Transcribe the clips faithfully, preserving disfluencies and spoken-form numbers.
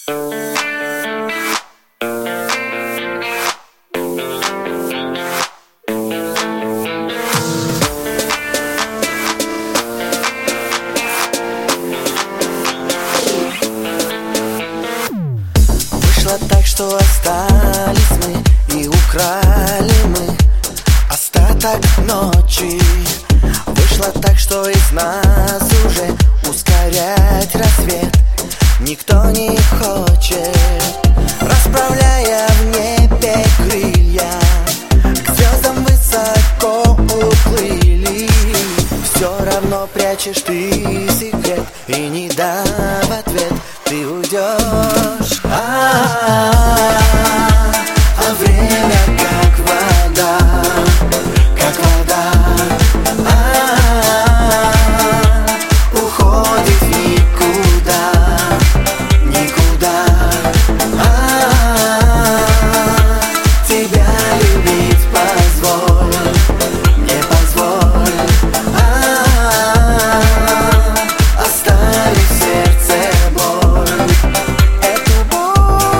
Вышло так, что остались мы и украли мы остаток ночи. Вышло так, что из нас уже ускорять рассвет никто не хочет. Расправляя в небе крылья, к звездам высоко уплыли. Все равно прячешь ты секрет, и не дав ответ, ты уйдешь. А-а-а, а время как вода, как вода. А-а-а, уходит никуда, никуда. А-а-а, тебя любить позволь, не позволь. А-а-а, оставив в сердце боль, эту боль.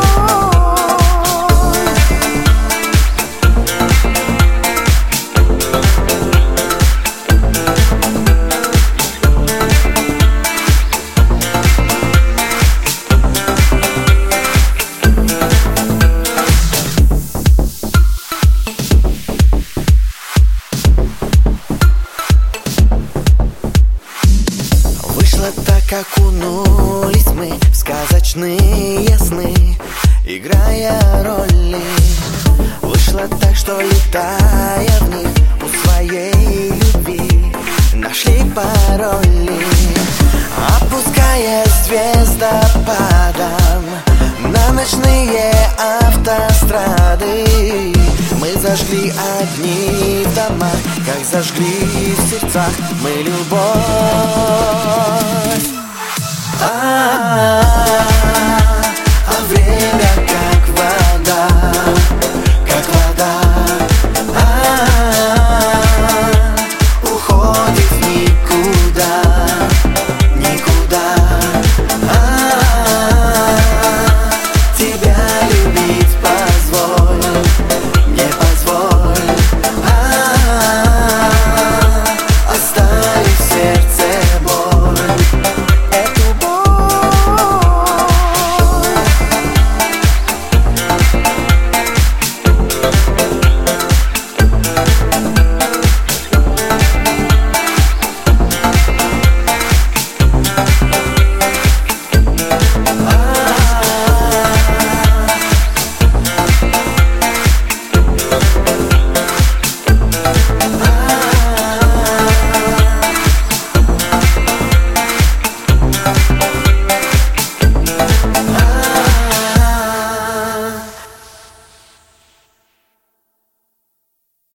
Вышло так, окунулись мы в сказочные сны, играя роли. Вышло так, что летая в них у своей любви нашли пароли. Опускаясь звездопадом на ночные автострады, мы зажгли огни в домах, как зажгли в сердцах мы любовь.